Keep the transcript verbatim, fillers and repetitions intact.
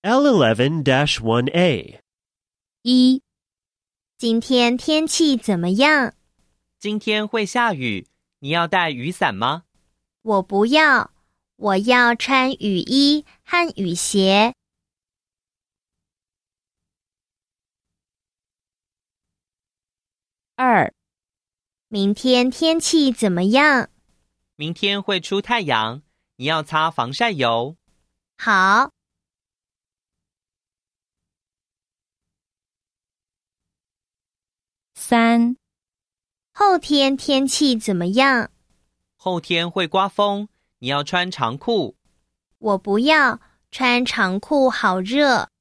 L eleven dash one A 一、今天天气怎么样？ 今天会下雨，你要带雨伞吗？ 我不要，我要穿雨衣和雨鞋。二、明天天气怎么样？ 明天会出太阳，你要擦防晒油。 好。三、后天天气怎么样？ 后天会刮风，你要穿长裤。 我不要，穿长裤好热。